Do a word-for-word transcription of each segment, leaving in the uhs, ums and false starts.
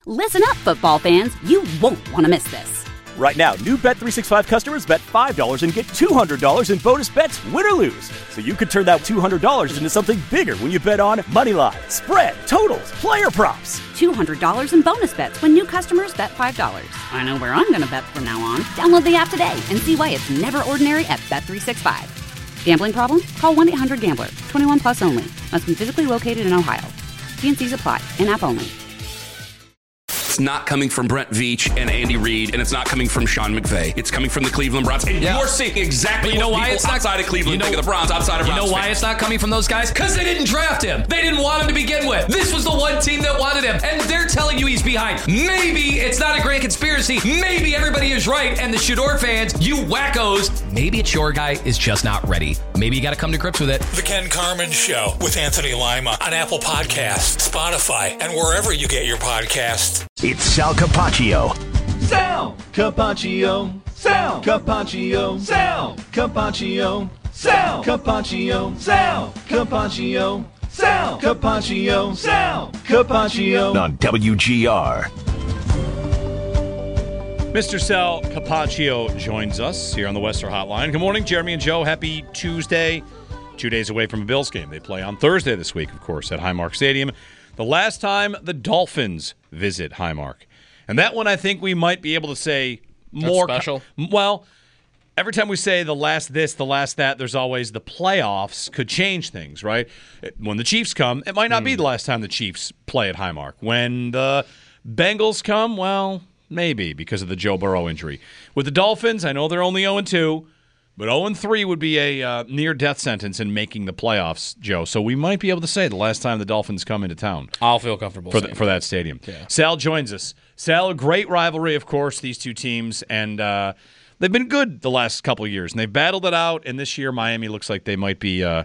Listen up, football fans. You won't want to miss this. Right now, new Bet three sixty-five customers bet five dollars and get two hundred dollars in bonus bets, win or lose. So you could turn that two hundred dollars into something bigger when you bet on money line, spread, totals, player props. two hundred dollars in bonus bets when new customers bet five dollars. I know where I'm going to bet from now on. Download the app today and see why it's never ordinary at Bet three sixty-five. Gambling problem? Call one eight hundred gambler. twenty-one plus only. Must be physically located in Ohio. T and C's apply. In-app only. It's not coming from Brent Veach and Andy Reid, and it's not coming from Sean McVay. It's coming from the Cleveland Browns. And yeah. you're seeing exactly you know what why people it's not, outside of Cleveland you know, think of the Browns, outside of Browns. You know why fans. It's not coming from those guys? Because they didn't draft him. They didn't want him to begin with. This was the one team that wanted him, and they're telling you he's behind. Maybe it's not a grand conspiracy. Maybe everybody is right, and the Shador fans, you wackos, maybe it's your guy is just not ready. Maybe you got to come to grips with it. The Ken Carman Show with Anthony Lima on Apple Podcasts, Spotify, and wherever you get your podcasts. It's Sal Capaccio. Sal Capaccio. Sal Capaccio. Sal Capaccio. Sal Capaccio. Sal Capaccio. Sal Capaccio. Sal Capaccio. On W G R. Mister Sal Capaccio joins us here on the Western Hotline. Good morning, Jeremy and Joe. Happy Tuesday. Two days away from a Bills game. They play on Thursday this week, of course, at Highmark Stadium. The last time the Dolphins visit Highmark. And that one I think we might be able to say more. That's special? Co- well, every time we say the last this, the last that, there's always the playoffs could change things, right? When the Chiefs come, it might not mm. be the last time the Chiefs play at Highmark. When the Bengals come, well, maybe because of the Joe Burrow injury. With the Dolphins, I know they're only oh and two. But oh and three would be a uh, near-death sentence in making the playoffs, Joe. So we might be able to say the last time the Dolphins come into town. I'll feel comfortable for, the, for that stadium. Yeah. Sal joins us. Sal, a great rivalry, of course, these two teams. And uh, they've been good the last couple of years. And they've battled it out. And this year, Miami looks like they might be, uh,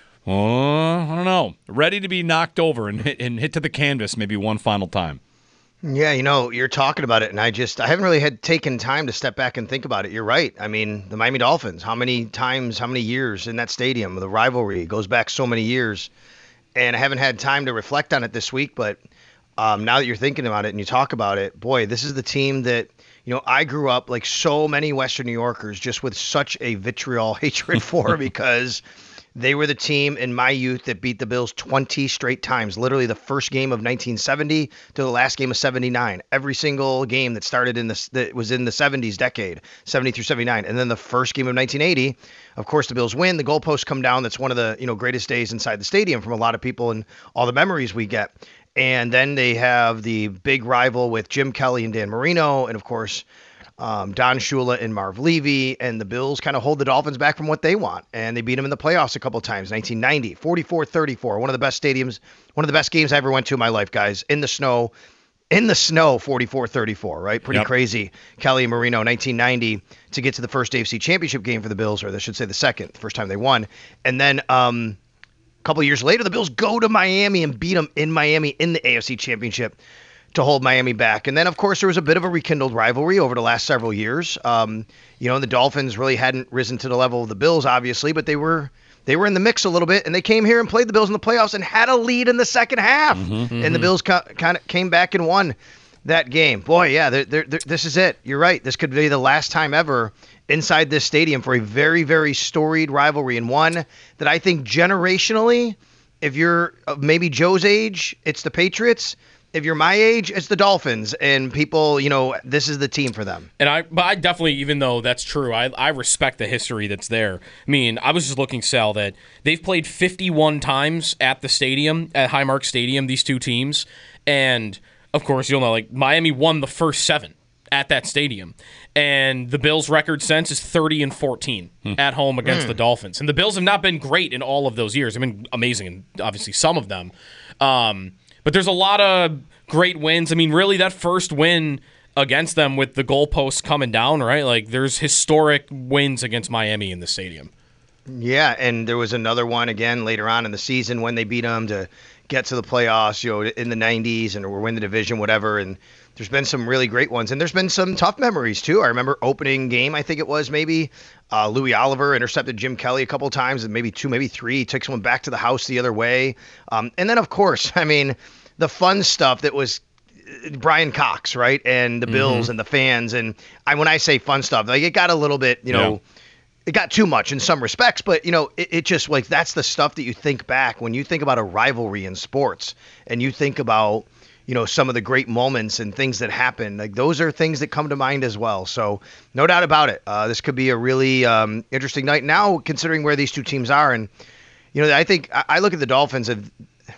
oh, I don't know, ready to be knocked over and hit, and hit to the canvas maybe one final time. Yeah, you know, you're talking about it, and I just, I haven't really had taken time to step back and think about it. You're right. I mean, the Miami Dolphins, how many times, how many years in that stadium, the rivalry goes back so many years, and I haven't had time to reflect on it this week, but um, now that you're thinking about it and you talk about it, boy, this is the team that, you know, I grew up like so many Western New Yorkers just with such a vitriol hatred for because they were the team in my youth that beat the Bills twenty straight times, literally the first game of nineteen seventy to the last game of seventy-nine. Every single game that started in the that was in the seventies decade, seventy through seventy-nine. And then the first game of nineteen eighty, of course, the Bills win. The goalposts come down. That's one of the, you know, greatest days inside the stadium from a lot of people and all the memories we get. And then they have the big rival with Jim Kelly and Dan Marino, and of course, Um, Don Shula and Marv Levy, and the Bills kind of hold the Dolphins back from what they want. And they beat them in the playoffs a couple of times. nineteen ninety, forty-four thirty-four, one of the best stadiums, one of the best games I ever went to in my life, guys. In the snow, in the snow, forty-four thirty-four, right? Pretty yep. crazy. Kelly and Marino, nineteen ninety, to get to the first A F C Championship game for the Bills, or I should say the second, the first time they won. And then um, a couple of years later, the Bills go to Miami and beat them in Miami in the A F C Championship to hold Miami back. And then, of course, there was a bit of a rekindled rivalry over the last several years. Um, you know, the Dolphins really hadn't risen to the level of the Bills, obviously, but they were they were in the mix a little bit, and they came here and played the Bills in the playoffs and had a lead in the second half. Mm-hmm, mm-hmm. And the Bills ca- kind of came back and won that game. Boy, yeah, they're, they're, they're, this is it. You're right. This could be the last time ever inside this stadium for a very, very storied rivalry, and one that I think generationally, if you're maybe Joe's age, it's the Patriots. If you're my age, it's the Dolphins, and people, you know, this is the team for them. And I, but I definitely, even though that's true, I, I respect the history that's there. I mean, I was just looking, Sal, that they've played fifty-one times at the stadium, at Highmark Stadium, these two teams, and of course, you'll know, like Miami won the first seven at that stadium, and the Bills' record since is thirty and fourteen hmm. at home against hmm. the Dolphins. And the Bills have not been great in all of those years. I mean, amazing, and obviously some of them. Um, But there's a lot of great wins. I mean, really, that first win against them with the goalposts coming down, right? Like, there's historic wins against Miami in the stadium. Yeah, and there was another one again later on in the season when they beat them to get to the playoffs, you know, in the nineties and or win the division, whatever. And there's been some really great ones. And there's been some tough memories, too. I remember opening game, I think it was maybe, uh, Louis Oliver intercepted Jim Kelly a couple times, and maybe two, maybe three. He took someone back to the house the other way. Um, and then, of course, I mean, the fun stuff that was Brian Cox, right, and the Bills mm-hmm. and the fans, and I when I say fun stuff, like it got a little bit, you know, yeah. it got too much in some respects, but you know, it, it just like that's the stuff that you think back when you think about a rivalry in sports, and you think about, you know, some of the great moments and things that happen. Like those are things that come to mind as well. So no doubt about it. Uh, this could be a really um, interesting night now, considering where these two teams are, and you know, I think I, I look at the Dolphins and.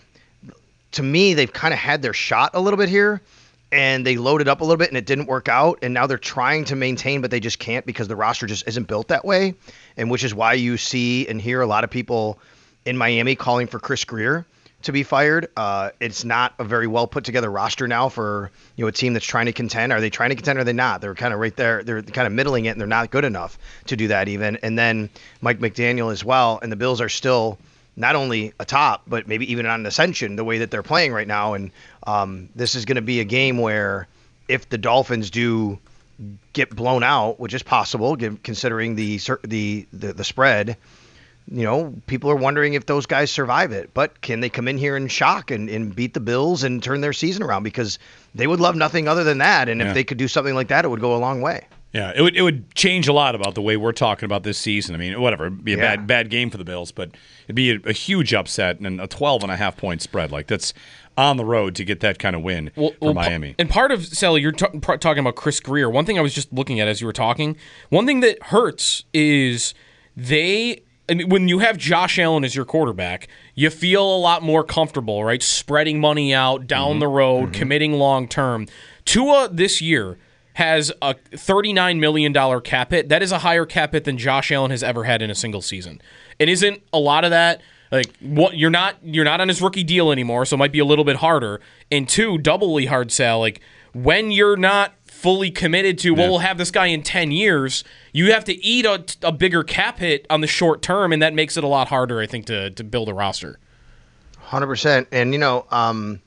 To me, they've kind of had their shot a little bit here, and they loaded up a little bit, and it didn't work out, and now they're trying to maintain, but they just can't because the roster just isn't built that way, and which is why you see and hear a lot of people in Miami calling for Chris Grier to be fired. Uh, it's not a very well put together roster now for you know a team that's trying to contend. Are they trying to contend or are they not? They're kind of right there. They're kind of middling it, and they're not good enough to do that even. And then Mike McDaniel as well, and the Bills are still – not only atop, but maybe even on an ascension the way that they're playing right now. And um, this is going to be a game where if the Dolphins do get blown out, which is possible considering the, the the the spread, you know, people are wondering if those guys survive it. But can they come in here and shock and, and beat the Bills and turn their season around? Because they would love nothing other than that. And yeah. if they could do something like that, it would go a long way. Yeah, it would it would change a lot about the way we're talking about this season. I mean, whatever, it'd be a yeah. bad bad game for the Bills, but it'd be a, a huge upset and a twelve and a half point spread. Like that's on the road to get that kind of win well, for well, Miami. And part of, Sally, you're t- talking about Chris Grier. One thing I was just looking at as you were talking, one thing that hurts is they – I mean, when you have Josh Allen as your quarterback, you feel a lot more comfortable, right, spreading money out down mm-hmm. the road, mm-hmm. committing long-term. Tua this year – has a thirty-nine million dollars cap hit. That is a higher cap hit than Josh Allen has ever had in a single season. And isn't a lot of that like what you're not you're not on his rookie deal anymore, so it might be a little bit harder. And two, doubly hard, Sal, like when you're not fully committed to, well, yeah. we'll have this guy in ten years, you have to eat a, a bigger cap hit on the short term, and that makes it a lot harder, I think, to to build a roster. one hundred percent. And, you know, um,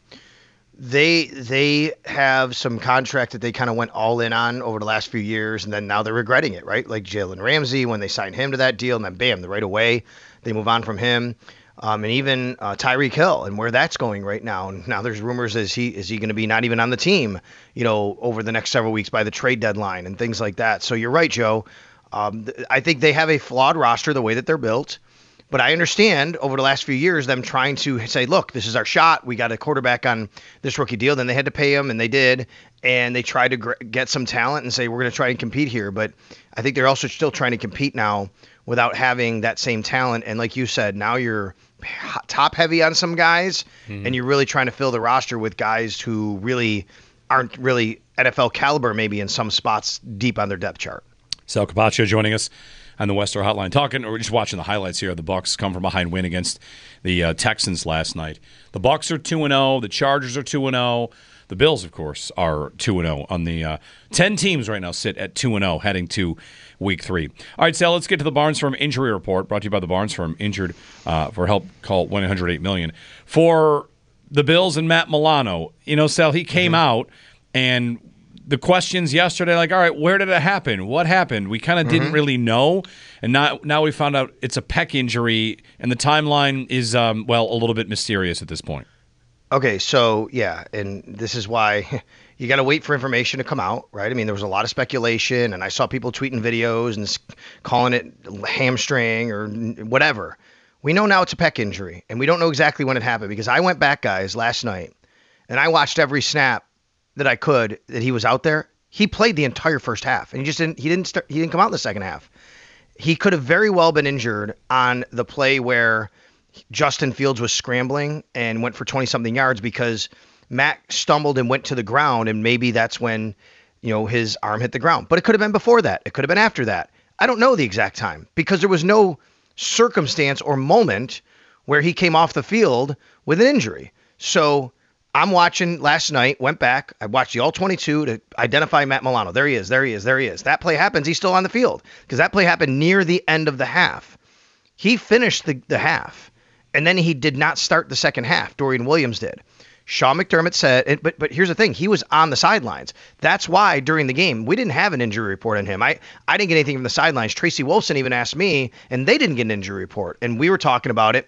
They they have some contract that they kind of went all in on over the last few years, and then now they're regretting it, right? Like Jalen Ramsey when they signed him to that deal, and then bam, right away they move on from him. Um, and even uh, Tyreek Hill and where that's going right now. And now there's rumors is he is he going to be not even on the team, you know, over the next several weeks by the trade deadline and things like that. So you're right, Joe. Um, th- I think they have a flawed roster the way that they're built. But I understand over the last few years them trying to say, look, this is our shot. We got a quarterback on this rookie deal. Then they had to pay him, and they did. And they tried to gr- get some talent and say, we're going to try and compete here. But I think they're also still trying to compete now without having that same talent. And like you said, now you're top heavy on some guys, mm-hmm. and you're really trying to fill the roster with guys who really aren't really N F L caliber, maybe in some spots deep on their depth chart. Sal Capaccio joining us on the Western Hotline, talking, or just watching the highlights here. The Bucs come from behind win against the uh, Texans last night. The Bucs are two and oh. The Chargers are two and oh. The Bills, of course, are two and oh. On the uh, ten teams right now sit at two and oh heading to week three. All right, Sal, let's get to the Barnes Firm Injury Report, brought to you by the Barnes Firm. Injured uh, for help, call one eight hundred eight million. For the Bills and Matt Milano, you know, Sal, he came mm-hmm. out and the questions yesterday, like, all right, where did it happen? What happened? We kind of mm-hmm. didn't really know, and now now we found out it's a pec injury, and the timeline is, um, well, a little bit mysterious at this point. Okay, so, yeah, and this is why you got to wait for information to come out, right? I mean, there was a lot of speculation, and I saw people tweeting videos and calling it hamstring or whatever. We know now it's a pec injury, and we don't know exactly when it happened, because I went back, guys, last night, and I watched every snap that I could that he was out there. He played the entire first half, and he just didn't he didn't start, he didn't come out in the second half. He could have very well been injured on the play where Justin Fields was scrambling and went for twenty something yards because Matt stumbled and went to the ground, and maybe that's when, you know, his arm hit the ground. But it could have been before that. It could have been after that. I don't know the exact time because there was no circumstance or moment where he came off the field with an injury. So I'm watching last night, went back. I watched the all twenty-two to identify Matt Milano. There he is, there he is, there he is. That play happens. He's still on the field because that play happened near the end of the half. He finished the, the half, and then he did not start the second half. Dorian Williams did. Sean McDermott said, but but here's the thing. He was on the sidelines. That's why during the game, we didn't have an injury report on him. I, I didn't get anything from the sidelines. Tracy Wolfson even asked me, and they didn't get an injury report. And we were talking about it.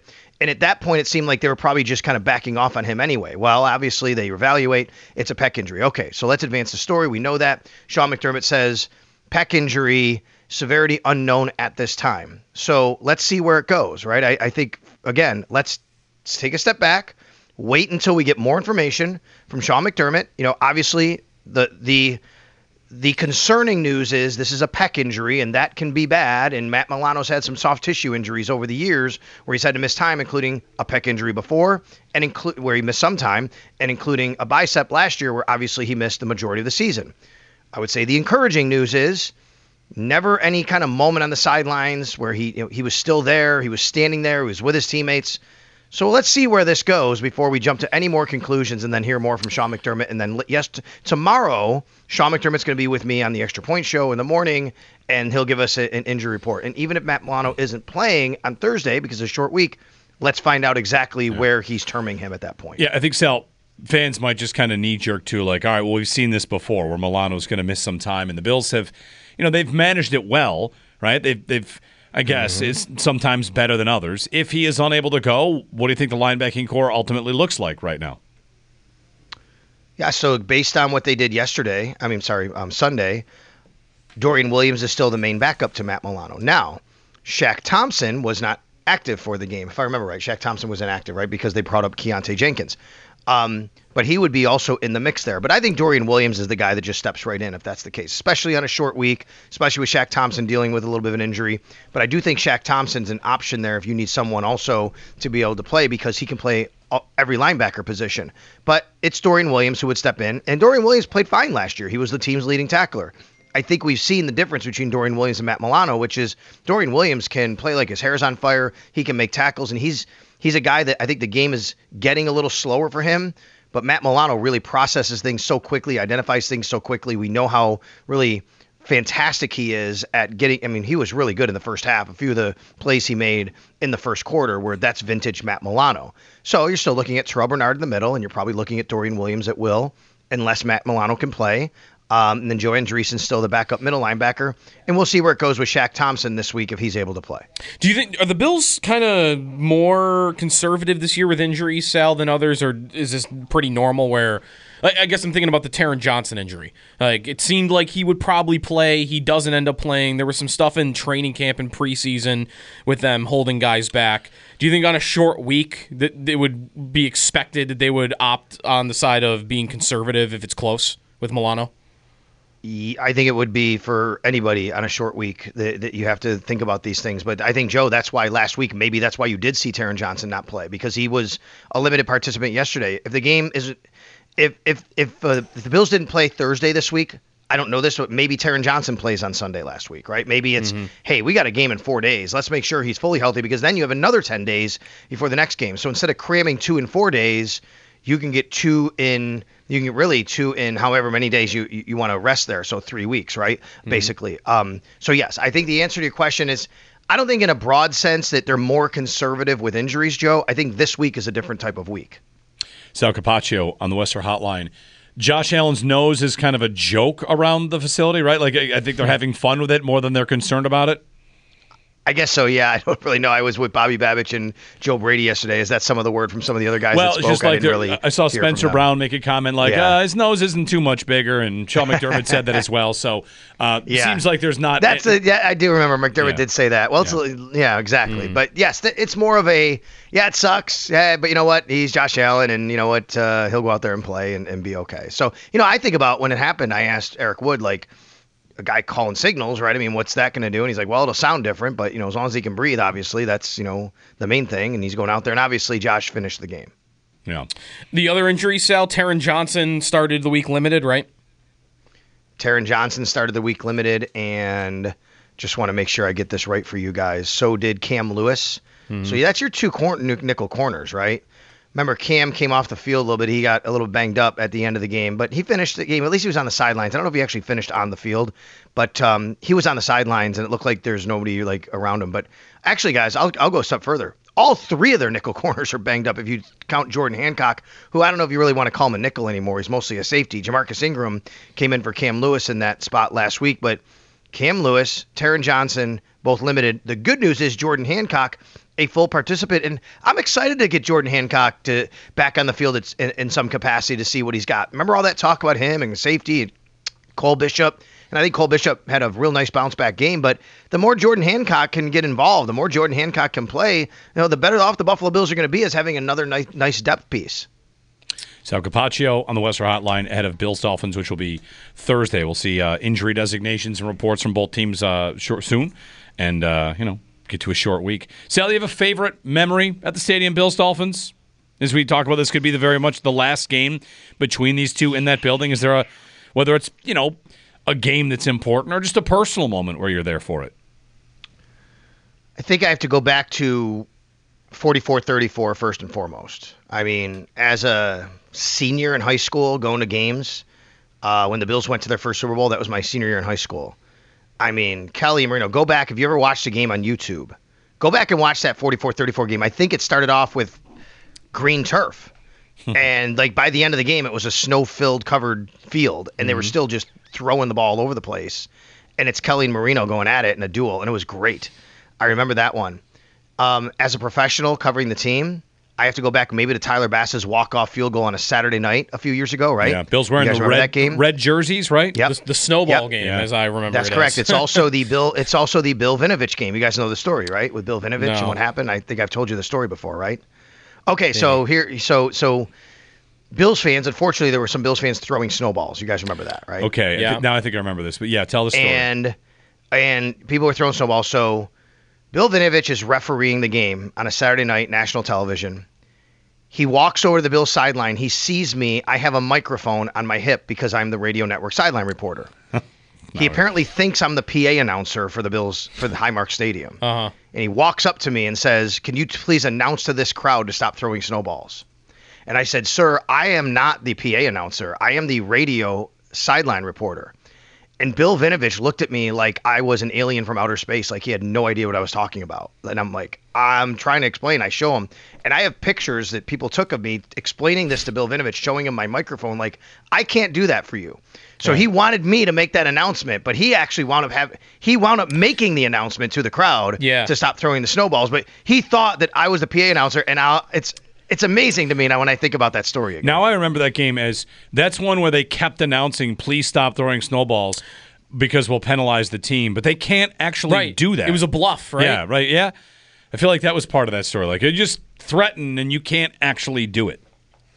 And at that point, it seemed like they were probably just kind of backing off on him anyway. Well, obviously, they evaluate. It's a pec injury. Okay, so let's advance the story. We know that. Sean McDermott says pec injury, severity unknown at this time. So let's see where it goes, right? I, I think, again, let's take a step back, wait until we get more information from Sean McDermott. You know, obviously, the the the concerning news is this is a pec injury, and that can be bad. And Matt Milano's had some soft tissue injuries over the years where he's had to miss time, including a pec injury before, and include where he missed some time, and including a bicep last year where obviously he missed the majority of the season. I would say the encouraging news is never any kind of moment on the sidelines where he you know, he was still there, he was standing there, he was with his teammates. So let's see where this goes before we jump to any more conclusions and then hear more from Sean McDermott. And then, yes, t- tomorrow, Sean McDermott's going to be with me on the Extra Point Show in the morning, and he'll give us a, an injury report. And even if Matt Milano isn't playing on Thursday because it's a short week, let's find out exactly yeah. where he's terming him at that point. Yeah, I think, Sal, fans might just kind of knee-jerk to, like, all right, well, we've seen this before where Milano's going to miss some time. And the Bills have, you know, they've managed it well, right? They've they've – I guess, mm-hmm. is sometimes better than others. If he is unable to go, what do you think the linebacking core ultimately looks like right now? Yeah, so based on what they did yesterday, I mean, sorry, um, Sunday, Dorian Williams is still the main backup to Matt Milano. Now, Shaq Thompson was not active for the game. If I remember right, Shaq Thompson was inactive, right, because they brought up Keontae Jenkins. Um, but he would be also in the mix there. But I think Dorian Williams is the guy that just steps right in if that's the case, especially on a short week, especially with Shaq Thompson dealing with a little bit of an injury. But I do think Shaq Thompson's an option there if you need someone also to be able to play because he can play every linebacker position. But it's Dorian Williams who would step in. And Dorian Williams played fine last year. He was the team's leading tackler. I think we've seen the difference between Dorian Williams and Matt Milano, which is Dorian Williams can play like his hair's on fire. He can make tackles, and he's he's a guy that I think the game is getting a little slower for him. But Matt Milano really processes things so quickly, identifies things so quickly. We know how really fantastic he is at getting. I mean, he was really good in the first half. A few of the plays he made in the first quarter where that's vintage Matt Milano. So you're still looking at Terrell Bernard in the middle, and you're probably looking at Dorian Williams at will, unless Matt Milano can play. Um, and then Joe Andreessen's still the backup middle linebacker. And we'll see where it goes with Shaq Thompson this week if he's able to play. Do you think, are the Bills kind of more conservative this year with injuries, Sal, than others? Or is this pretty normal where, I guess I'm thinking about the Taron Johnson injury. Like, it seemed like he would probably play. He doesn't end up playing. There was some stuff in training camp and preseason with them holding guys back. Do you think on a short week that it would be expected that they would opt on the side of being conservative if it's close with Milano? I think it would be for anybody on a short week that, that you have to think about these things. But I think, Joe, that's why last week, maybe that's why you did see Taron Johnson not play, because he was a limited participant yesterday. If the game is, if if if, uh, if the Bills didn't play Thursday this week, I don't know this, but maybe Taron Johnson plays on Sunday last week, right? Maybe it's, mm-hmm. hey, we got a game in four days. Let's make sure he's fully healthy, because then you have another ten days before the next game. So instead of cramming two in four days, you can get two in, you can get really two in however many days you, you, you want to rest there. So three weeks, right? Mm-hmm. Basically. Um, so yes, I think the answer to your question is, I don't think in a broad sense that they're more conservative with injuries, Joe. I think this week is a different type of week. Sal Capaccio on the Western Hotline. Josh Allen's nose is kind of a joke around the facility, right? Like, I think they're having fun with it more than they're concerned about it. I guess so, yeah. I don't really know. I was with Bobby Babich and Joe Brady yesterday. Is that some of the word from some of the other guys well, that spoke? Just like I didn't really I saw Spencer Brown make a comment like, yeah. uh, his nose isn't too much bigger, and Sean McDermott said that as well. So uh, yeah. seems like there's not. That's a, yeah, I do remember McDermott yeah. did say that. Well, yeah, it's, yeah exactly. Mm. But yes, it's more of a, yeah, it sucks. Yeah, but you know what? He's Josh Allen, and you know what? Uh, he'll go out there and play and, and be okay. So, you know, I think about when it happened, I asked Eric Wood, like, a guy calling signals, right? I mean, what's that going to do? And he's like, well, it'll sound different, but, you know, as long as he can breathe, obviously, that's, you know, the main thing. And he's going out there. And obviously, Josh finished the game. Yeah. The other injury, Sal, Taron Johnson started the week limited, right? Taron Johnson started the week limited, and just want to make sure I get this right for you guys. So did Cam Lewis. Mm-hmm. So that's your two cor- nickel corners, right? Remember, Cam came off the field a little bit. He got a little banged up at the end of the game, but he finished the game. At least he was on the sidelines. I don't know if he actually finished on the field, but um, he was on the sidelines, and it looked like there's nobody like around him. But actually, guys, I'll, I'll go a step further. All three of their nickel corners are banged up if you count Jordan Hancock, who I don't know if you really want to call him a nickel anymore. He's mostly a safety. Jamarcus Ingram came in for Cam Lewis in that spot last week, but Cam Lewis, Taron Johnson, both limited. The good news is Jordan Hancock a full participant. And I'm excited to get Jordan Hancock to back on the field in, in some capacity to see what he's got. Remember all that talk about him and safety and Cole Bishop? And I think Cole Bishop had a real nice bounce back game. But the more Jordan Hancock can get involved, the more Jordan Hancock can play, you know, the better off the Buffalo Bills are going to be as having another nice, nice depth piece. Sal Capaccio on the Western Hotline ahead of Bills Dolphins, which will be Thursday. We'll see uh, injury designations and reports from both teams uh, short, soon, and uh, you know, get to a short week. Sal, you have a favorite memory at the stadium, Bills Dolphins? As we talk about, this could be the very much the last game between these two in that building. Is there a whether it's you know a game that's important or just a personal moment where you're there for it? I think I have to go back to forty-four thirty-four first and foremost. I mean, as a senior in high school going to games, uh, when the Bills went to their first Super Bowl, that was my senior year in high school. I mean, Kelly and Marino, go back. If you ever watched a game on YouTube, go back and watch that forty-four thirty-four game. I think it started off with green turf. And like by the end of the game, it was a snow-filled covered field, and they mm-hmm. were still just throwing the ball all over the place. And it's Kelly and Marino going at it in a duel, and it was great. I remember that one. Um, as a professional covering the team, I have to go back maybe to Tyler Bass's walk-off field goal on a Saturday night a few years ago, right? Yeah, Bill's wearing the red, that game? red jerseys, right? Yep. The, the snowball yep. game, yeah. as I remember. That's it correct. as. It's also the Bill. It's also the Bill Vinovich game. You guys know the story, right? With Bill Vinovich No. and what happened. I think I've told you the story before, right? Okay, yeah. so here, so so. Bills fans, unfortunately, there were some Bills fans throwing snowballs. You guys remember that, right? Okay, yeah. now I think I remember this. But yeah, tell the story. And and people were throwing snowballs. So Bill Vinovich is refereeing the game on a Saturday night, national television. He walks over to the Bills sideline. He sees me. I have a microphone on my hip because I'm the radio network sideline reporter. He apparently thinks I'm the P A announcer for the Bills for the Highmark Stadium. Uh-huh. And he walks up to me and says, "Can you please announce to this crowd to stop throwing snowballs?" And I said, "Sir, I am not the P A announcer. I am the radio sideline reporter." And Bill Vinovich looked at me like I was an alien from outer space, like he had no idea what I was talking about. And I'm like, I'm trying to explain. I show him. And I have pictures that people took of me explaining this to Bill Vinovich, showing him my microphone, like, I can't do that for you. So yeah. he wanted me to make that announcement, but he actually wound up have he wound up making the announcement to the crowd yeah. to stop throwing the snowballs. But he thought that I was the P A announcer, and I'll, it's It's amazing to me now when I think about that story again. Now I remember that game as that's one where they kept announcing, please stop throwing snowballs because we'll penalize the team. But they can't actually right. do that. It was a bluff, right? Yeah, right, yeah. I feel like that was part of that story. Like, you just threaten and you can't actually do it.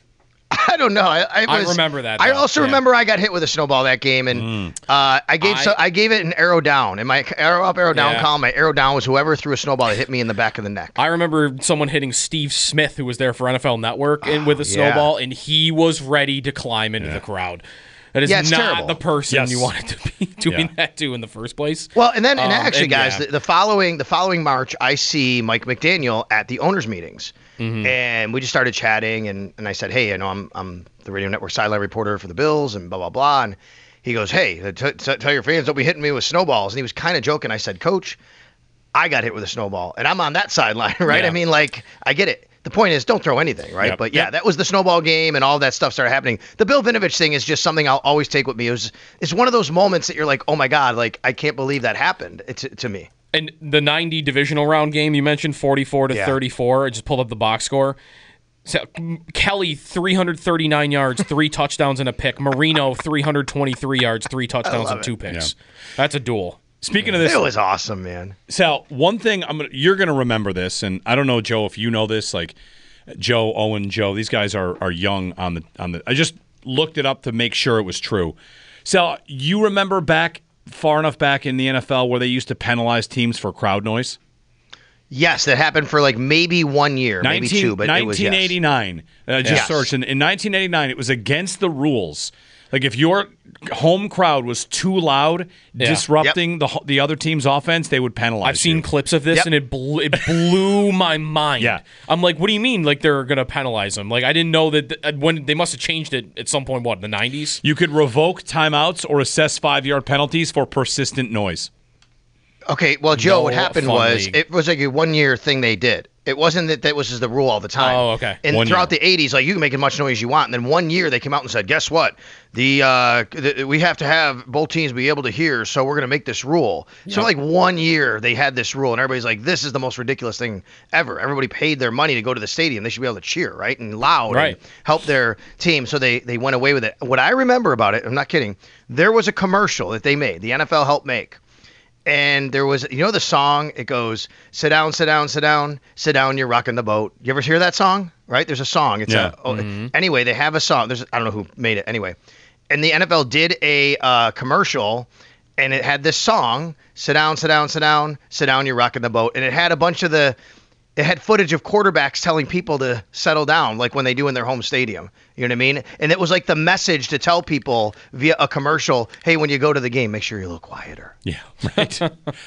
I don't know. I, I, was, I remember that. I though. also yeah. remember I got hit with a snowball that game, and mm. uh, I gave I, so I gave it an arrow down. In my arrow up, arrow down yeah. column, my arrow down was whoever threw a snowball that hit me in the back of the neck. I remember someone hitting Steve Smith, who was there for N F L Network, and with a yeah. snowball, and he was ready to climb into yeah. the crowd. That is yeah, it's not terrible. the person yes. you wanted to be doing yeah. that to in the first place. Well, and then and um, actually, and, guys, yeah. the, the following the following March, I see Mike McDaniel at the owners' meetings, mm-hmm. and we just started chatting, and, and I said, hey, you know, I'm I'm the radio network sideline reporter for the Bills, and blah blah blah, and he goes, hey, t- t- tell your fans don't be hitting me with snowballs, and he was kind of joking. I said, Coach, I got hit with a snowball, and I'm on that sideline, right? Yeah. I mean, like, I get it. The point is, don't throw anything, right? Yep. But yeah, Yep. that was the snowball game, and all that stuff started happening. The Bill Vinovich thing is just something I'll always take with me. It was, it's one of those moments that you're like, oh my God, like I can't believe that happened to, to me. And the ninety divisional round game you mentioned, forty-four to Yeah. thirty-four. I just pulled up the box score. So, Kelly, three hundred thirty-nine yards, three touchdowns and a pick. Marino, three hundred twenty-three yards, three touchdowns and it. two picks. Yeah. That's a duel. Speaking of this, It was awesome, man. Sal, one thing I'm gonna, you're going to remember this, and I don't know, Joe, if you know this, like Joe, Owen, Joe, these guys are are young on the on the. I just looked it up to make sure it was true. Sal, you remember back far enough back in the N F L where they used to penalize teams for crowd noise? Yes, that happened for like maybe one year, maybe two, but it was yes. nineteen eighty-nine. Uh, just Yes. searched. In, in nineteen eighty-nine, it was against the rules. Like if your home crowd was too loud, Yeah. disrupting the the other team's offense, they would penalize I've seen you. clips of this, Yep. and it blew, it blew my mind. Yeah. I'm like, what do you mean? Like they're gonna penalize them? Like I didn't know that th- when they must have changed it at some point. What in the nineties? You could revoke timeouts or assess five-yard penalties for persistent noise. Okay, well, Joe, No what happened fun was league. it was like a one-year thing they did. It wasn't that that was just the rule all the time. Oh, okay. And One throughout year. the eighties, like you can make as much noise as you want. And then one year they came out and said, guess what? The, uh, the we have to have both teams be able to hear, so we're going to make this rule. Yep. So like one year they had this rule, and everybody's like, this is the most ridiculous thing ever. Everybody paid their money to go to the stadium. They should be able to cheer, right? And loud Right. and help their team. So they, they went away with it. What I remember about it, I'm not kidding, there was a commercial that they made, the N F L helped make. And there was, you know the song, it goes, sit down, sit down, sit down, sit down, you're rocking the boat. You ever hear that song? Right? There's a song. It's Yeah. a, oh, Mm-hmm. Anyway, they have a song. There's I don't know who made it anyway. And the N F L did a uh, commercial, and it had this song, sit down, sit down, sit down, sit down, you're rocking the boat. And it had a bunch of the, it had footage of quarterbacks telling people to settle down, like when they do in their home stadium. You know what I mean? And it was like the message to tell people via a commercial, hey, when you go to the game, make sure you're a little quieter. Yeah, right.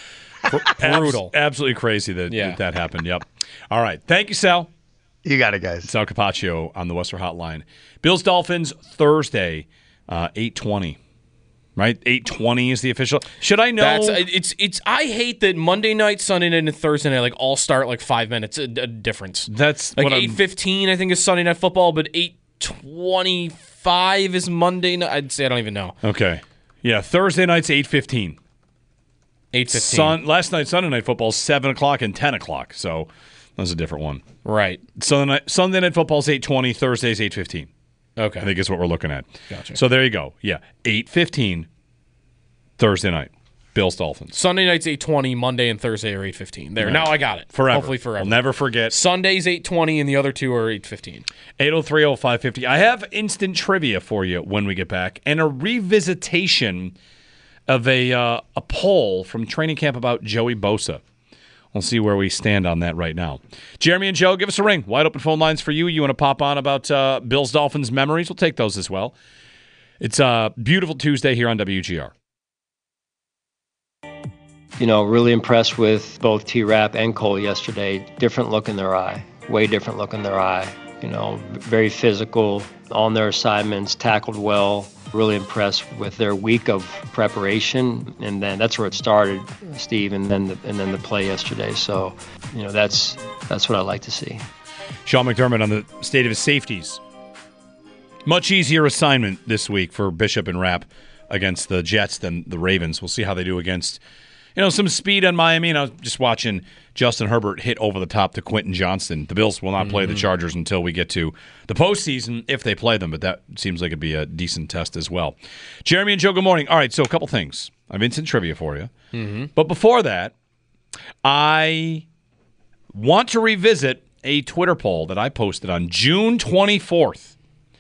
Brutal. Abs- absolutely crazy that, Yeah. that that happened. Yep. All right. Thank you, Sal. You got it, guys. Sal Capaccio on the Western Hotline. Bills Dolphins Thursday, uh, eight twenty. Right, eight twenty is the official. Should I know? That's it's it's. I hate that Monday night, Sunday night, and Thursday night like all start like five minutes a, a difference. That's like what I'm- eight fifteen. I think is Sunday night football, but eight twenty five is Monday night. I'd say I don't even know. Okay. Yeah, Thursday night's eight fifteen. Eight fifteen. Sun, last night, Sunday night football, seven o'clock and ten o'clock. So that's a different one. Right. Sunday night, Sunday night football's eight twenty. Thursday's eight fifteen. Okay. I think is what we're looking at. Gotcha. So there you go. Yeah, eight fifteen. Thursday night, Bills Dolphins. Sunday night's eight twenty. Monday and Thursday are eight fifteen. There. Right. Now I got it. Forever. Hopefully forever. I'll never forget. Sunday's eight twenty, and the other two are eight fifteen. eight oh three oh five fifty. I have instant trivia for you when we get back, and a revisitation of a uh, a poll from training camp about Joey Bosa. We'll see where we stand on that right now. Jeremy and Joe, give us a ring. Wide open phone lines for you. You want to pop on about uh, Bills Dolphins memories? We'll take those as well. It's a beautiful Tuesday here on W G R. You know, really impressed with both T-Rap and Cole yesterday. Different look in their eye, way different look in their eye. You know, very physical on their assignments, tackled well. Really impressed with their week of preparation, and then that's where it started, Steve, and then the, and then the play yesterday. So, you know, that's that's what I like to see. Sean McDermott on the state of his safeties. Much easier assignment this week for Bishop and Rapp against the Jets than the Ravens. We'll see how they do against, you know, some speed on Miami. And I was just watching Justin Herbert hit over the top to Quentin Johnston. The Bills will not play the Chargers until we get to the postseason, if they play them, but that seems like it'd be a decent test as well. Jeremy and Joe, good morning. All right, so a couple things. I have instant trivia for you. Mm-hmm. But before that, I want to revisit a Twitter poll that I posted on June twenty-fourth.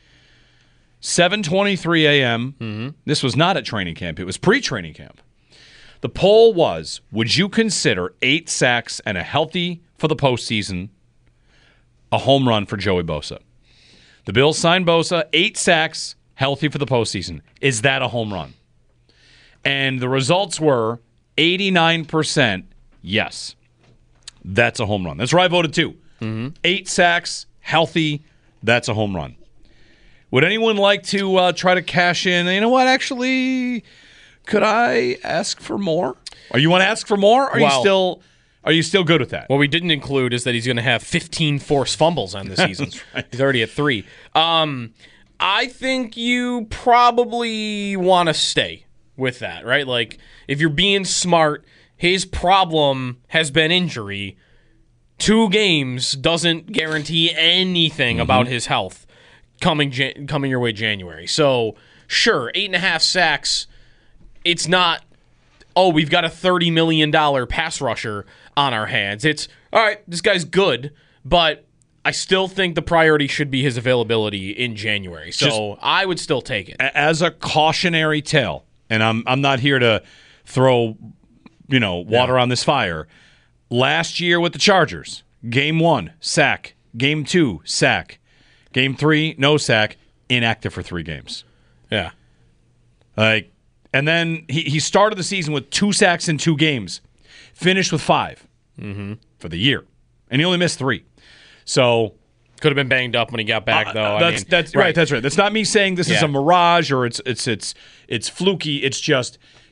seven twenty-three a.m. Mm-hmm. This was not at training camp. It was pre-training camp. The poll was, would you consider eight sacks and a healthy for the postseason a home run for Joey Bosa? The Bills signed Bosa, eight sacks, healthy for the postseason. Is that a home run? And the results were eighty-nine percent yes. That's a home run. That's where I voted too. Mm-hmm. Eight sacks, healthy, that's a home run. Would anyone like to uh, try to cash in? You know what, actually, could I ask for more? Or you want to ask for more? Or are Well- you still are you still good with that? What we didn't include is that he's going to have fifteen forced fumbles on the season. Right. He's already at three. Um, I think you probably want to stay with that, right? Like, if you're being smart, his problem has been injury. Two games doesn't guarantee anything Mm-hmm. about his health coming Jan- coming your way January. So, sure, eight and a half sacks. It's not, oh, we've got a thirty million dollars pass rusher on our hands. It's, all right, this guy's good, but I still think the priority should be his availability in January. So Just- I would still take it. As a cautionary tale, and I'm I'm not here to throw, you know, water on this fire. Last year with the Chargers, game one, sack. Game two, sack. Game three, no sack. Inactive for three games. Yeah. Like, and then he, he started the season with two sacks in two games. Finished with five Mm-hmm. for the year. And he only missed three. So could have been banged up when he got back, uh, though. I That's mean, that's right. That's right. That's not me saying this is Yeah. a mirage or it's it's it's it's fluky. It's just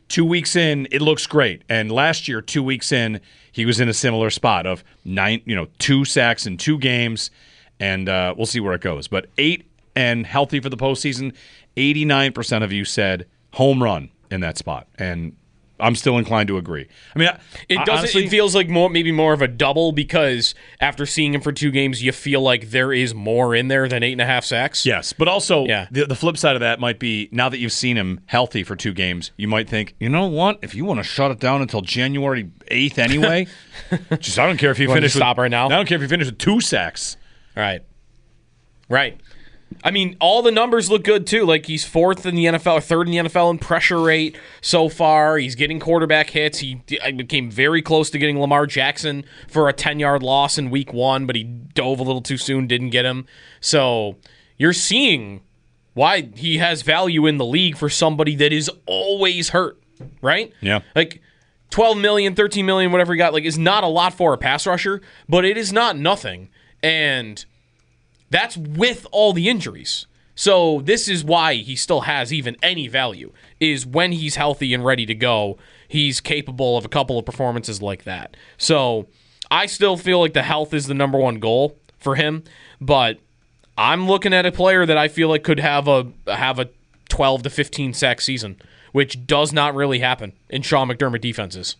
two weeks in, it looks great. And last year, two weeks in, he was in a similar spot of nine, you know, two sacks in two games, and uh, we'll see where it goes. But eight and healthy for the postseason, eighty-nine percent of you said home run in that spot. And I'm still inclined to agree. I mean, it doesn't. Honestly, it feels like more, maybe more of a double because after seeing him for two games, you feel like there is more in there than eight and a half sacks. Yes, but also yeah. the, the flip side of that might be now that you've seen him healthy for two games, you might think, you know what? If you want to shut it down until January eighth anyway, just I don't care if you, you finish with, stop right now. I don't care if you finish with two sacks. Right, right. I mean, all the numbers look good, too. Like, he's fourth in the N F L, or third in the N F L in pressure rate so far. He's getting quarterback hits. He became very close to getting Lamar Jackson for a ten-yard loss in week one, but he dove a little too soon, didn't get him. So you're seeing why he has value in the league for somebody that is always hurt, right? Yeah. Like, twelve million dollars, thirteen million dollars, whatever he got, like, is not a lot for a pass rusher, but it is not nothing. And that's with all the injuries. So this is why he still has even any value, is when he's healthy and ready to go, he's capable of a couple of performances like that. So I still feel like the health is the number one goal for him, but I'm looking at a player that I feel like could have a have a twelve to fifteen sack season, which does not really happen in Sean McDermott defenses.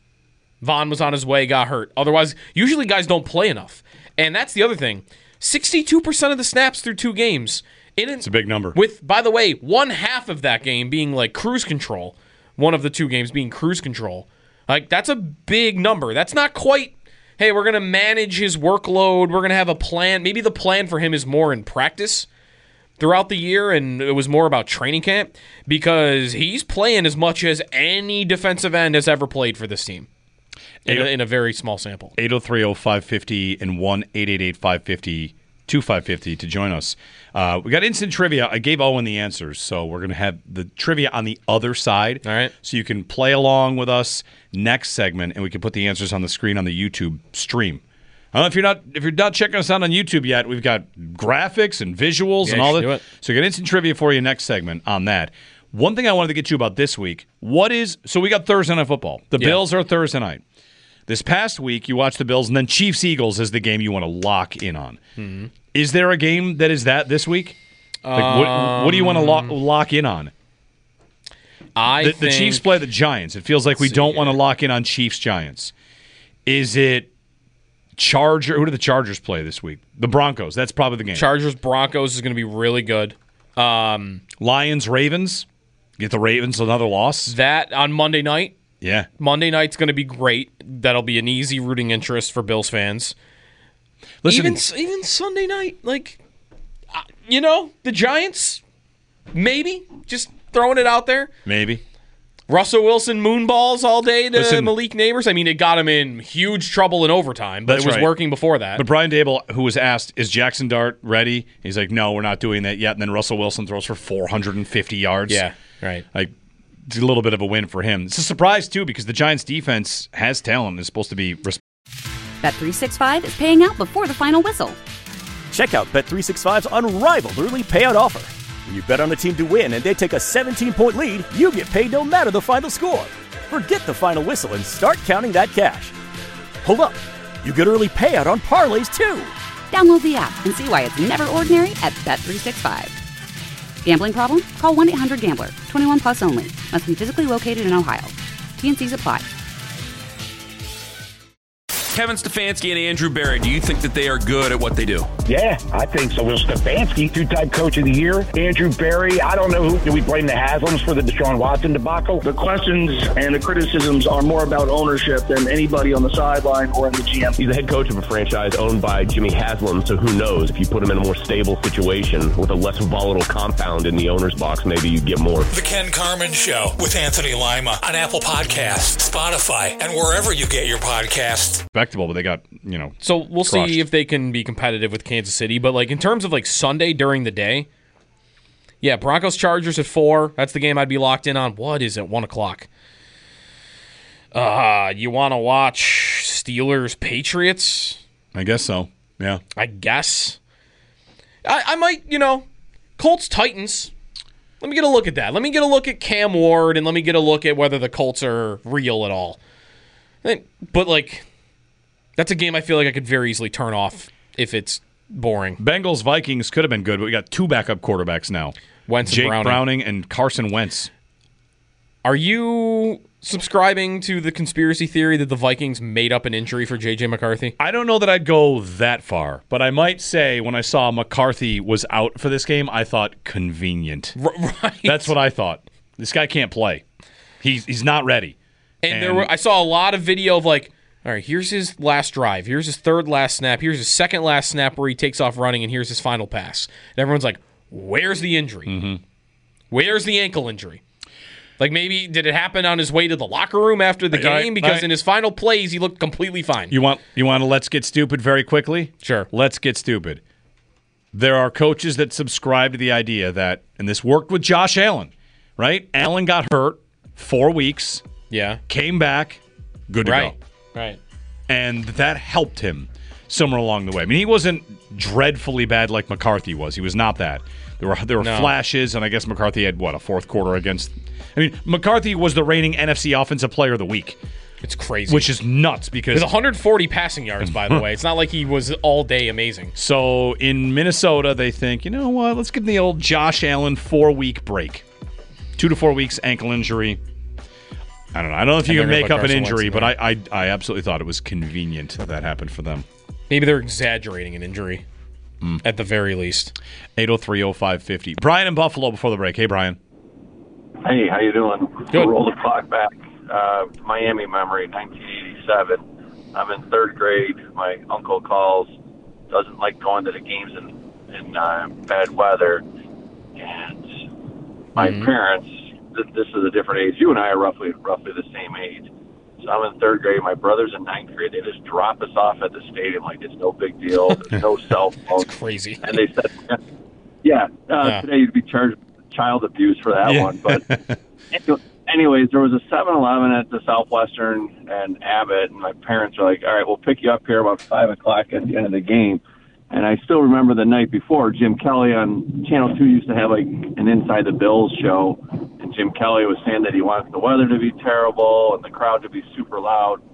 Vaughn was on his way, got hurt. Otherwise, usually guys don't play enough. And that's the other thing. sixty-two percent of the snaps through two games. In an, it's a big number. With, by the way, one half of that game being like cruise control. One of the two games being cruise control. Like, that's a big number. That's not quite, hey, we're going to manage his workload. We're going to have a plan. Maybe the plan for him is more in practice throughout the year, and it was more about training camp, because he's playing as much as any defensive end has ever played for this team. In a, in a very small sample. eight oh three oh five fifty and one eight eight eight five fifty two five fifty to join us. Uh, we got instant trivia. I gave Owen the answers, so we're going to have the trivia on the other side. All right. So you can play along with us next segment, and we can put the answers on the screen on the YouTube stream. I don't know if you're not if you're not checking us out on YouTube yet. We've got graphics and visuals yeah, and all that. Do it. So we got instant trivia for you next segment on that. One thing I wanted to get you about this week. What is so we got Thursday Night Football. The yeah. Bills are Thursday night. This past week, you watched the Bills, and then Chiefs-Eagles is the game you want to lock in on. Mm-hmm. Is there a game that is that this week? Like, um, what, what do you want to lock, lock in on? I the, think, the Chiefs play the Giants. It feels like we don't want to lock in on Chiefs-Giants. Is it Charger? Who do the Chargers play this week? The Broncos. That's probably the game. Chargers-Broncos is going to be really good. Um, Lions-Ravens. Get the Ravens another loss. That on Monday night. Yeah. Monday night's going to be great. That'll be an easy rooting interest for Bills fans. Listen, even even Sunday night, like, uh, you know, the Giants, maybe, just throwing it out there. Maybe. Russell Wilson moonballs all day to Listen, Malik Neighbors. I mean, it got him in huge trouble in overtime, but it was right. working before that. But Brian Dable, who was asked, is Jackson Dart ready? He's like, no, we're not doing that yet. And then Russell Wilson throws for four hundred fifty yards. Yeah, right. Like, it's a little bit of a win for him. It's a surprise, too, because the Giants' defense has talent. It's supposed to be... Res- Bet three sixty-five is paying out before the final whistle. Check out Bet three sixty-five's unrivaled early payout offer. When you bet on a team to win and they take a seventeen-point lead, you get paid no matter the final score. Forget the final whistle and start counting that cash. Hold up. You get early payout on parlays, too. Download the app and see why it's never ordinary at Bet three sixty-five. Gambling problem? Call one eight hundred gambler. twenty-one plus only. Must be physically located in Ohio. T N Cs apply. Kevin Stefanski and Andrew Berry, do you think that they are good at what they do? Yeah, I think so. Well, Stefanski, two-time coach of the year. Andrew Berry, I don't know who. Do we blame the Haslams for the Deshaun Watson debacle? The questions and the criticisms are more about ownership than anybody on the sideline or in the G M. He's the head coach of a franchise owned by Jimmy Haslam, so who knows? If you put him in a more stable situation with a less volatile compound in the owner's box, maybe you get more. The Ken Carman Show with Anthony Lima on Apple Podcasts, Spotify, and wherever you get your podcasts. But they got, you know, so we'll crushed. see if they can be competitive with Kansas City. But like in terms of like Sunday during the day, yeah, Broncos Chargers at four. That's the game I'd be locked in on. What is it? One o'clock. Uh, you want to watch Steelers Patriots? I guess so. Yeah, I guess. I, I might, you know, Colts Titans. Let me get a look at that. Let me get a look at Cam Ward, and let me get a look at whether the Colts are real at all. But, like, that's a game I feel like I could very easily turn off if it's boring. Bengals Vikings could have been good, but we got two backup quarterbacks now. Wentz Jake and Browning. Browning and Carson Wentz. Are you subscribing to the conspiracy theory that the Vikings made up an injury for J J McCarthy? I don't know that I'd go that far, but I might say when I saw McCarthy was out for this game, I thought convenient. R- right. That's what I thought. This guy can't play. He's he's not ready. And, and there were I saw a lot of video of like, all right, here's his last drive. Here's his third last snap. Here's his second last snap where he takes off running, and here's his final pass. And everyone's like, where's the injury? Mm-hmm. Where's the ankle injury? Like maybe did it happen on his way to the locker room after the All right, game? Because all right. in his final plays, he looked completely fine. You want you want to let's get stupid very quickly? Sure. Let's get stupid. There are coaches that subscribe to the idea that, and this worked with Josh Allen, right? Allen got hurt, four weeks. Yeah. Came back, good to right. go. Right. And that helped him somewhere along the way. I mean, he wasn't dreadfully bad like McCarthy was. He was not that. There were there were No. flashes, and I guess McCarthy had, what, a fourth quarter against... I mean, McCarthy was the reigning N F C Offensive Player of the Week. It's crazy. Which is nuts because... With one hundred forty passing yards, by the way. It's not like he was all day amazing. So in Minnesota, they think, you know what, let's give the old Josh Allen four-week break. Two to four weeks, ankle injury. I don't know. I don't know if you And can they're make gonna up put an Carson injury, Wentz but in I, I I absolutely thought it was convenient that that happened for them. Maybe they're exaggerating an injury, Mm. at the very least. eight oh three oh five five oh. Brian in Buffalo before the break. Hey, Brian. Hey, how you doing? Good. Roll the clock back. Uh, Miami memory, nineteen eighty-seven. I'm in third grade. My uncle calls. Doesn't like going to the games in, in uh, bad weather. And my Mhm. parents, th- this is a different age. You and I are roughly roughly the same age. So I'm in third grade. My brother's in ninth grade. They just drop us off at the stadium like it's no big deal. There's no cell phones. That's crazy. And they said, yeah, uh, Yeah. today you'd be charged with child abuse for that Yeah. one. But anyways, there was a seven eleven at the Southwestern and Abbott, and my parents were like, all right, we'll pick you up here about five o'clock at the end of the game. And I still remember the night before, Jim Kelly on Channel two used to have like an Inside the Bills show, and Jim Kelly was saying that he wanted the weather to be terrible and the crowd to be super loud.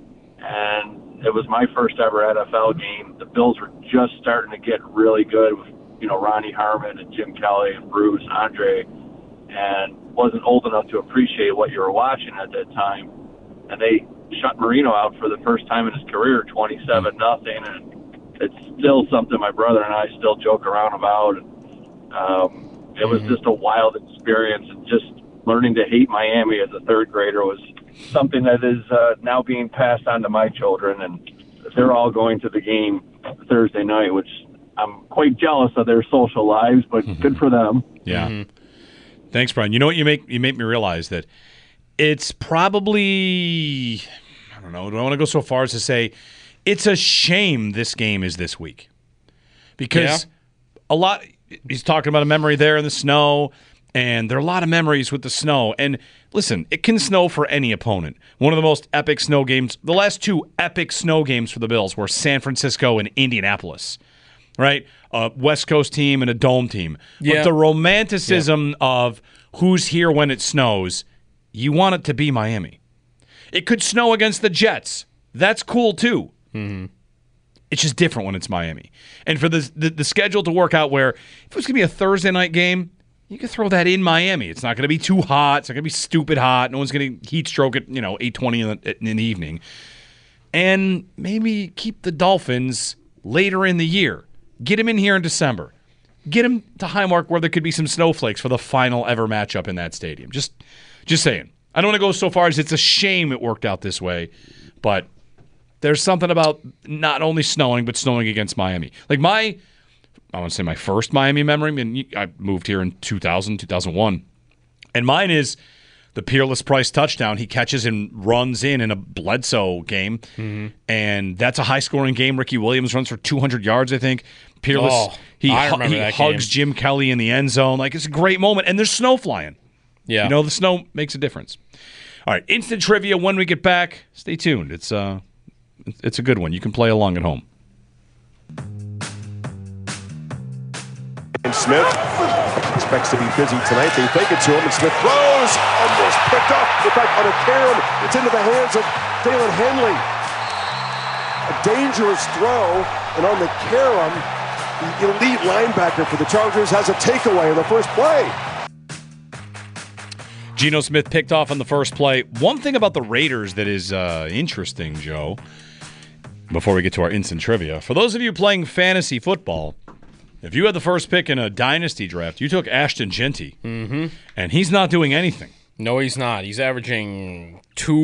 And it was my first ever N F L game. The Bills were just starting to get really good with, you know, Ronnie Harmon and Jim Kelly and Bruce, Andre, and wasn't old enough to appreciate what you were watching at that time. And they shut Marino out for the first time in his career, twenty-seven nothing, and it's still something my brother and I still joke around about. And, um, it was just a wild experience, and just learning to hate Miami as a third grader was something that is uh, now being passed on to my children, and they're all going to the game Thursday night, which I'm quite jealous of their social lives, but good for them. Yeah. Mm-hmm. Thanks, Brian. You know what you make you make me realize that it's probably, I don't know, do I want to go so far as to say it's a shame this game is this week. Because Yeah. a lot, he's talking about a memory there in the snow, and there are a lot of memories with the snow. And listen, it can snow for any opponent. One of the most epic snow games, the last two epic snow games for the Bills were San Francisco and Indianapolis, right? A West Coast team and a dome team. Yeah. But the romanticism of who's here when it snows, you want it to be Miami. It could snow against the Jets. That's cool too. Mm-hmm. It's just different when it's Miami. And for the, the the schedule to work out where if it was going to be a Thursday night game, you could throw that in Miami. It's not going to be too hot. It's not going to be stupid hot. No one's going to heat stroke at, you know, eight twenty in the, in the evening. And maybe keep the Dolphins later in the year. Get them in here in December. Get them to Highmark where there could be some snowflakes for the final ever matchup in that stadium. Just, just saying. I don't want to go so far as it's a shame it worked out this way, but there's something about not only snowing, but snowing against Miami. Like my, I want to say my first Miami memory, I mean, I moved here in two thousand, two thousand one, and mine is the Peerless Price touchdown he catches and runs in in a Bledsoe game, Mm-hmm. and that's a high-scoring game. Ricky Williams runs for two hundred yards, I think. Peerless, Oh, he, I hu- remember he that hugs game. Jim Kelly in the end zone. Like, it's a great moment, and there's snow flying. Yeah. You know, the snow makes a difference. All right, instant trivia when we get back. Stay tuned. It's uh, it's a good one. You can play along at home. And Smith expects to be busy tonight. They fake it to him, and Smith throws. Almost picked up. In fact, on a carom, it's into the hands of Dalen Henley. A dangerous throw, and on the carom, the elite linebacker for the Chargers has a takeaway in the first play. Geno Smith picked off on the first play. One thing about the Raiders that is uh, interesting, Joe, before we get to our instant trivia, for those of you playing fantasy football, if you had the first pick in a dynasty draft, you took Ashton Genty, mm-hmm. and he's not doing anything. No, he's not. He's averaging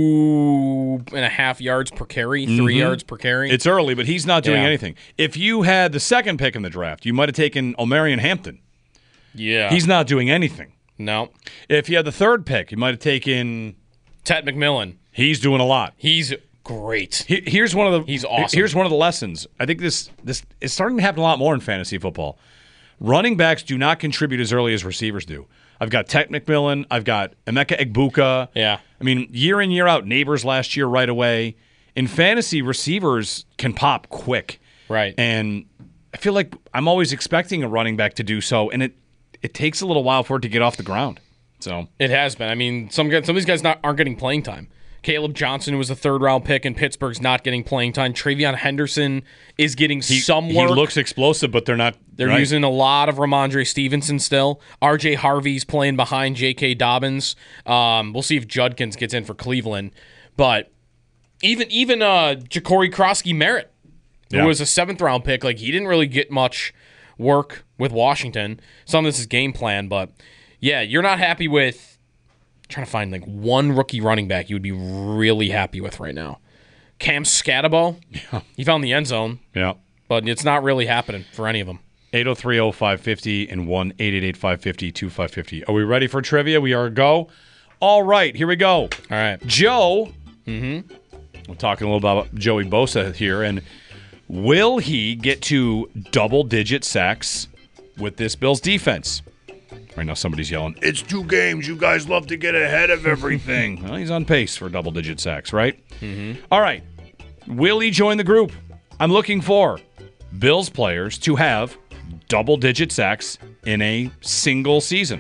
two and a half yards per carry, three mm-hmm. yards per carry. It's early, but he's not doing yeah. anything. If you had the second pick in the draft, you might have taken Omarion Hampton. Yeah. He's not doing anything. No. If you had the third pick, you might have taken Ted McMillan. He's doing a lot. He's great. He, here's one of the He's awesome. Here's one of the lessons. I think this this is starting to happen a lot more in fantasy football. Running backs do not contribute as early as receivers do. I've got Ted McMillan. I've got Emeka Egbuka. Yeah. I mean, year in, year out, Neighbors last year right away. In fantasy, receivers can pop quick. Right. And I feel like I'm always expecting a running back to do so, and it, it takes a little while for it to get off the ground. So It has been. I mean, some, some of these guys not, aren't getting playing time. Caleb Johnson, who was a third-round pick in Pittsburgh's not getting playing time. Travion Henderson is getting he, some work. He looks explosive, but they're not. They're right? using a lot of Ramondre Stevenson still. R J Harvey's playing behind J K. Dobbins. Um, we'll see if Judkins gets in for Cleveland. But even even uh, Ja'Cory Krosky-Merritt, who yeah. was a seventh-round pick, like he didn't really get much work with Washington. Some of this is game plan, but yeah, you're not happy with. Trying to find like one rookie running back you would be really happy with right now. Cam Scatabo, yeah. he found the end zone. Yeah. But it's not really happening for any of them. eight oh three oh five fifty and one eight eight eight five fifty two five fifty. Are we ready for trivia? We are a go. All right, here we go. All right. Joe. Mm-hmm. We're talking a little about Joey Bosa here, and will he get to double-digit sacks with this Bills defense? Right now, somebody's yelling, "It's two games. You guys love to get ahead of everything." Well, he's on pace for double-digit sacks, right? Mm-hmm. All right. Will he join the group? I'm looking for Bills players to have double-digit sacks in a single season.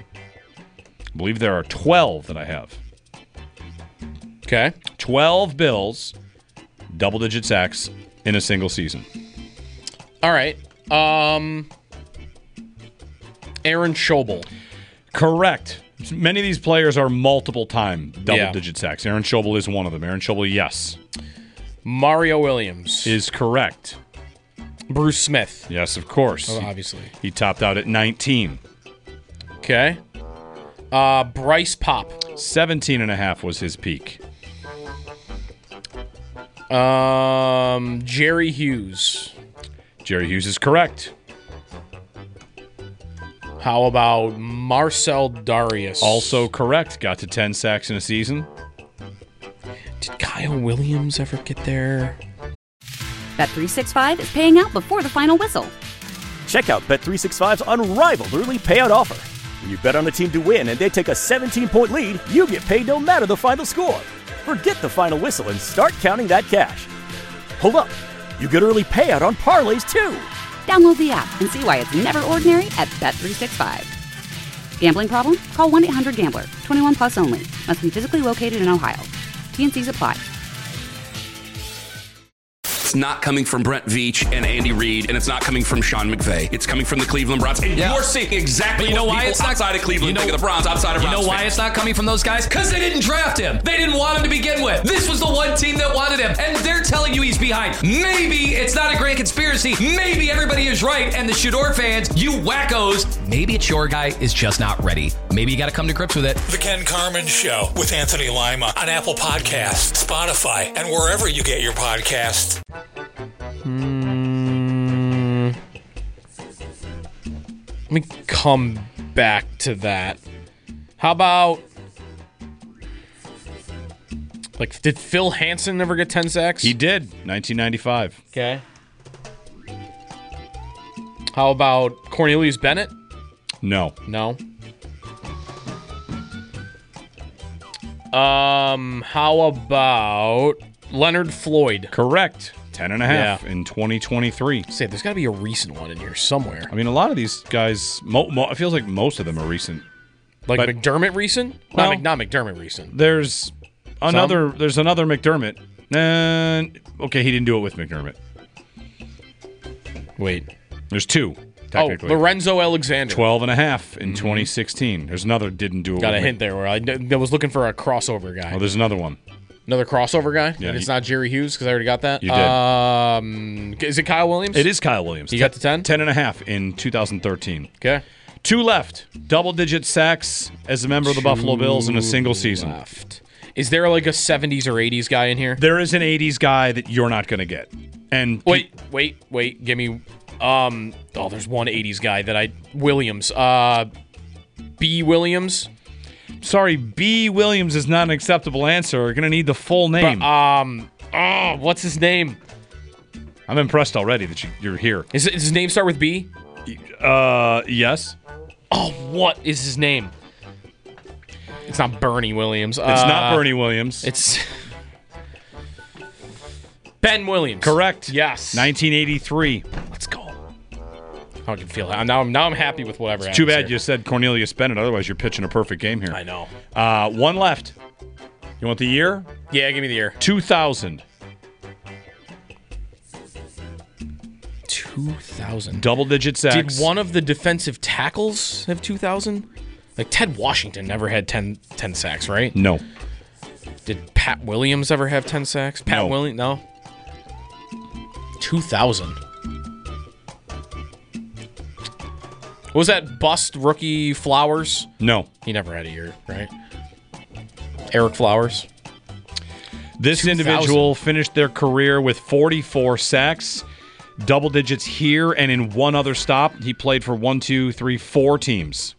I believe there are twelve that I have. Okay. twelve Bills, double-digit sacks in a single season. All right. Um, Aaron Schobel. Correct. Many of these players are multiple-time double-digit yeah. sacks. Aaron Schobel is one of them. Aaron Schobel, yes. Mario Williams. Is correct. Bruce Smith. Yes, of course. Oh, obviously. He, he topped out at nineteen. Okay. Uh, Bryce Pop. seventeen and a half was his peak. Um, Jerry Hughes. Jerry Hughes is correct. How about Marcel Darius? Also correct. Got to ten sacks in a season. Did Kyle Williams ever get there? Bet three sixty-five is paying out before the final whistle. Check out Bet three sixty-five's unrivaled early payout offer. When you bet on a team to win and they take a seventeen-point lead, you get paid no matter the final score. Forget the final whistle and start counting that cash. Hold up. You get early payout on parlays, too. Download the app and see why it's never ordinary at Bet three sixty-five. Gambling problem? Call one eight hundred gambler. twenty-one plus only. Must be physically located in Ohio. T and C's apply. It's not coming from Brent Veach and Andy Reid, and it's not coming from Sean McVay. It's coming from the Cleveland Browns. And yeah. you're seeing exactly you know what why people it's not, outside of Cleveland you know, think of the Browns, outside of You Browns know why fans. it's not coming from those guys? Because they didn't draft him. They didn't want him to begin with. This was the one team that wanted him, and they're telling you he's behind. Maybe it's not a grand conspiracy. Maybe everybody is right, and the Shador fans, you wackos, maybe it's your guy is just not ready. Maybe you got to come to grips with it. The Ken Carman Show with Anthony Lima on Apple Podcasts, Spotify, and wherever you get your podcasts. Hmm. Let me come back to that. How about, like, did Phil Hansen ever get ten sacks? He did, nineteen ninety-five. Okay. How about Cornelius Bennett? No. No. Um, how about Leonard Floyd? Correct. ten and a half Yeah. in twenty twenty-three. Say, there's got to be a recent one in here somewhere. I mean, a lot of these guys, mo- mo- it feels like most of them are recent. Like But- McDermott recent? Well, not, Mc, not McDermott recent. There's another. There's another McDermott. And okay, he didn't do it with McDermott. Wait. There's two, Oh, technically. Lorenzo Alexander. twelve and a half in Mhm. twenty sixteen. There's another didn't do it Got with a hint there where I, I was looking for a crossover guy. Oh, there's another one. Another crossover guy? Yeah, And it's he- not Jerry Hughes because I already got that? You did. Um, is it Kyle Williams? It is Kyle Williams. You got the ten? ten and a half in two thousand thirteen. Okay. Two left. Double-digit sacks as a member of the Buffalo Bills in a single season. Left. Is there like a seventies or eighties guy in here? There is an eighties guy that you're not going to get. And Wait, wait, wait. Give me. Um. Oh, there's one eighties guy that I. Williams. Uh. B. Williams. Sorry, B. Williams is not an acceptable answer. We're going to need the full name. But, um. Oh, what's his name? I'm impressed already that you, you're here. Is it, does his name start with B? Uh, yes. Oh, what is his name? It's not Bernie Williams. It's Uh, not Bernie Williams. It's Ben Williams. Correct. Yes. nineteen eighty-three. Let's go. I can feel that. Now I'm now I'm happy with whatever. It's too happens bad here. you said Cornelius Bennett. Otherwise, you're pitching a perfect game here. I know. Uh, one left. You want the year? Yeah, give me the year. two thousand. two thousand. Double-digit sacks. Did one of the defensive tackles have two thousand? Like Ted Washington never had ten, ten sacks, right? No. Did Pat Williams ever have ten sacks? Pat No. Williams? No. two thousand. What was that bust rookie Flowers? No. He never had a year, right? Eric Flowers. This two thousand. individual finished their career with forty-four sacks, double digits here, and in one other stop, he played for one, two, three, four teams.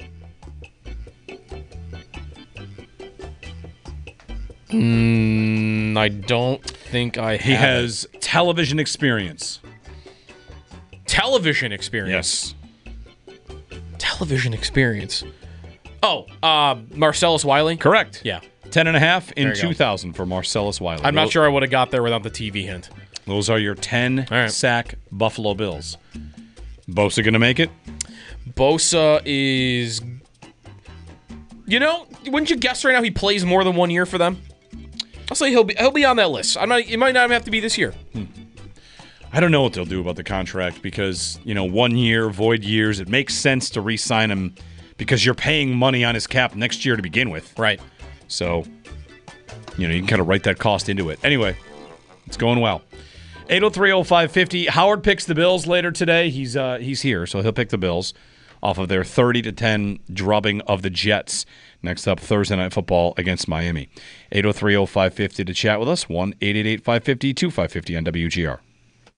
Mm, I don't think I have He it. has television experience. television experience. Yes. Television experience. Oh, uh, Marcellus Wiley? Correct. Yeah. Ten and a half in There you go. two thousand for Marcellus Wiley. I'm not Those- sure I would have got there without the T V hint. Those are your ten right. sack Buffalo Bills. Bosa going to make it? Bosa is... You know, wouldn't you guess right now he plays more than one year for them? I'll say he'll be he'll be on that list. I'm not. It might not have to be this year. I don't know what they'll do about the contract because, you know, one year, void years, it makes sense to re-sign him because you're paying money on his cap next year to begin with. Right. So, you know, you can kind of write that cost into it. Anyway, it's going well. eight oh three oh five fifty. Howard picks the Bills later today. He's uh, he's here, so he'll pick the Bills off of their thirty to ten drubbing of the Jets. Next up, Thursday Night Football against Miami. eight oh three oh five fifty to chat with us. one eight eight eight five five zero two five five zero on W G R.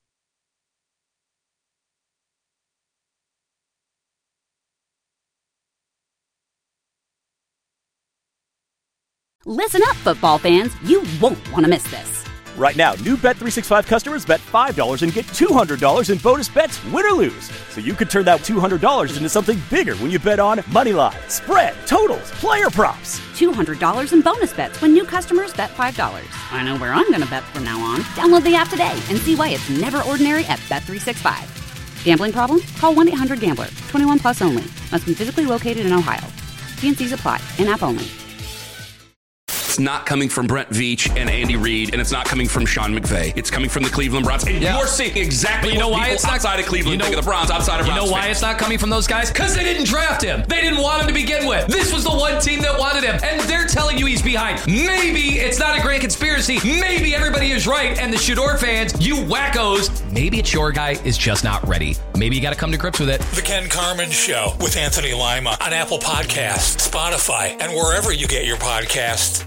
Listen up, football fans. You won't want to miss this. Right now, new Bet three sixty-five customers bet five dollars and get two hundred dollars in bonus bets, win or lose. So you could turn that two hundred dollars into something bigger when you bet on Moneyline, spread, totals, player props. two hundred dollars in bonus bets when new customers bet five dollars. I know where I'm going to bet from now on. Download the app today and see why it's never ordinary at Bet three sixty-five. Gambling problem? Call one eight hundred gambler. twenty-one plus only. Must be physically located in Ohio. T N Cs apply. In-app only. It's not coming from Brent Veach and Andy Reid, and it's not coming from Sean McVay. It's coming from the Cleveland Browns. And Yeah. you're seeing exactly But you know what why people it's not outside of Cleveland you know, think of the Browns, outside of You Browns know why fans. it's not coming from those guys? Because they didn't draft him. They didn't want him to begin with. This was the one team that wanted him, and they're telling you he's behind. Maybe it's not a grand conspiracy. Maybe everybody is right, and the Shador fans, you wackos, maybe it's your guy is just not ready. Maybe you got to come to grips with it. The Ken Carmen Show with Anthony Lima on Apple Podcasts, Spotify, and wherever you get your podcasts.